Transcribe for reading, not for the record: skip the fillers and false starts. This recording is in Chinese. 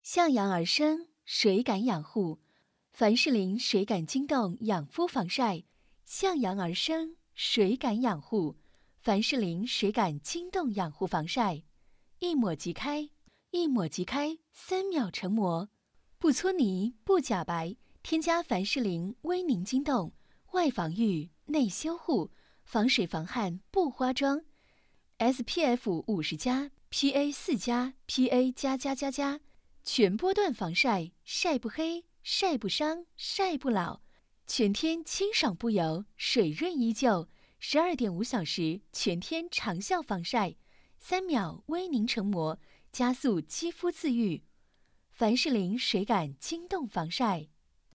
向阳而生，水感养护。凡士林水感惊动养肤防晒，向阳而生，水感养护。凡士林水感惊动养护防晒，一抹即开，一抹即开，3秒成膜，不搓泥，不假白。添加凡士林微凝晶冻，外防御，内修护，防水防汗不花妆。SPF 50+，PA 4+，PA++++，全波段防晒，晒不黑，晒不伤，晒不老。全天清爽不油，水润依旧，12.5小时全天长效防晒，3秒微凝成膜，加速肌肤自愈。凡士林水感惊动防晒。